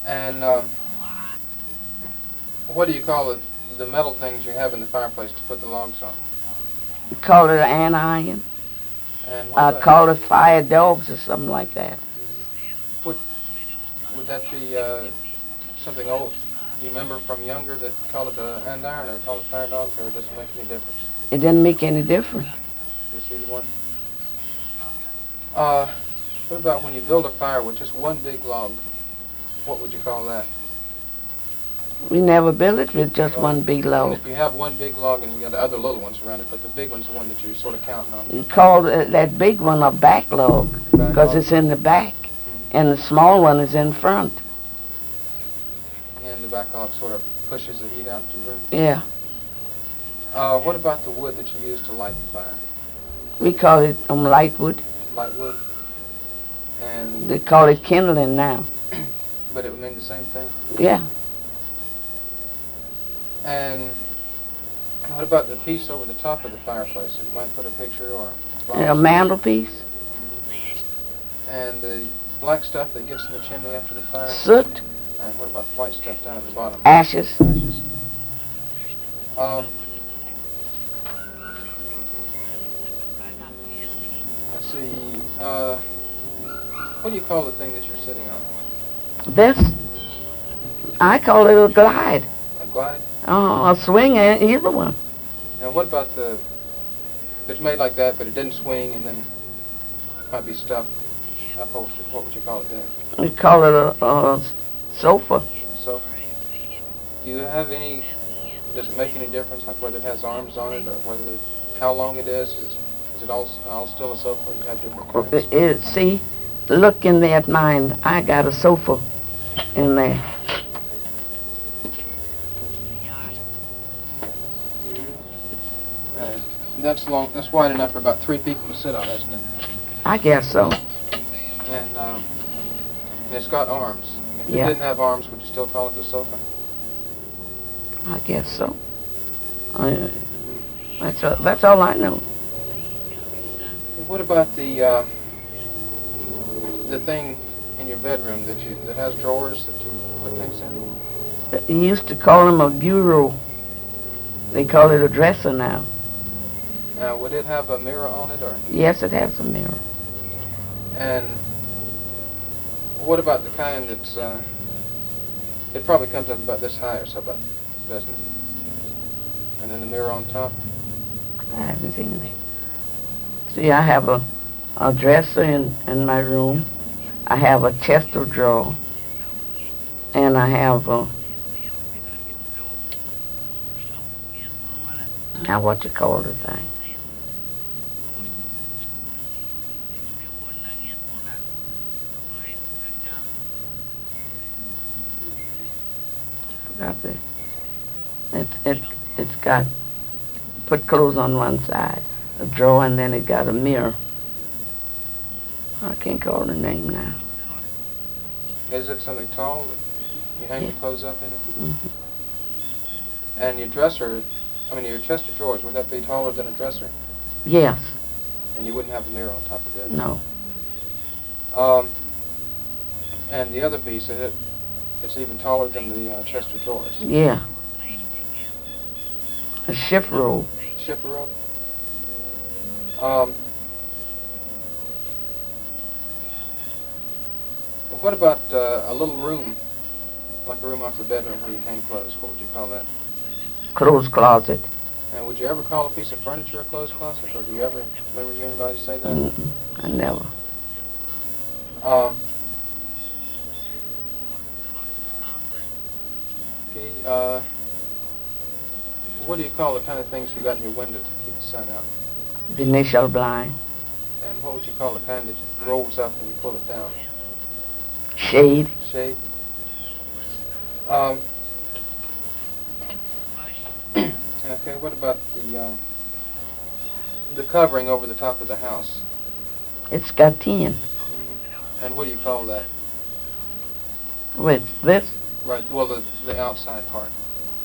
And what do you call the metal things you have in the fireplace to put the logs on? We call it an andiron. And what I about? call it fire dogs or something like that. What would that be? Something old you remember from younger that call it andiron or call it fire dogs, or does it make any difference? It didn't make any difference. Just either one. Uh, what about when you build a fire with just one big log? What would you call that? We never built it with just Well, one big and log. if you have one big log and you got the other little ones around it, but the big one's the one that you're sort of counting on. We call that big one a back log because it's in the back, and the small one is in front. And the back log sort of pushes the heat out into the room. Yeah. What about the wood that you use to light the fire? We call it light wood. Light wood. And They call it kindling now. but it would mean the same thing. Yeah. And what about the piece over the top of the fireplace? You might put a picture or A mantelpiece. And the black stuff that gets in the chimney after the fire? Soot. And what about the white stuff down at the bottom? Ashes. Ashes. Let's see. What do you call the thing that you're sitting on? This, I call it a glide. A glide? A swing, either one. And what about the, if it's made like that, but it didn't swing and then might be stuff upholstered, what would you call it then? We call it a sofa. So, do you have any, does it make any difference, like whether it has arms on it or whether, how long it is it all still a sofa or you have different kinds? See, look in there at mine. I got a sofa in there. That's wide enough for about 3 people to sit on, isn't it? I guess so. And it's got arms. If it Yeah. didn't have arms, would you still call it a sofa? I guess so. That's all I know. What about the thing in your bedroom that has drawers that you put things in? They used to call them a bureau. They call it a dresser now. Now, would it have a mirror on it, or? Yes, it has a mirror. And what about the kind that's, it probably comes up about this high or so, about, doesn't it? And then the mirror on top? I haven't seen it. See, I have a dresser in my room. I have a chest of drawers. And I have now what you call the thing? Forgot it's got, put clothes on one side, a drawer, and then it got a mirror. I can't call the name now. Is it something tall that you hang your clothes up in it? Mm-hmm. And your dresser, your chest of drawers, would that be taller than a dresser? Yes. And you wouldn't have a mirror on top of it? No. And the other piece, it's even taller than the chest of drawers? Yeah. A shift robe. Shift robe? What about a little room, like a room off the bedroom where you hang clothes? What would you call that? Clothes closet. And would you ever call a piece of furniture a clothes closet, or do you ever remember hearing anybody say that? I never. Okay. What do you call the kind of things you got in your window to keep the sun out? Venetian blind. And what would you call the kind that rolls up and you pull it down? Shade. Shade. Okay. What about the covering over the top of the house? It's got tin. Mm-hmm. And what do you call that? With this? Right. Well, the outside part.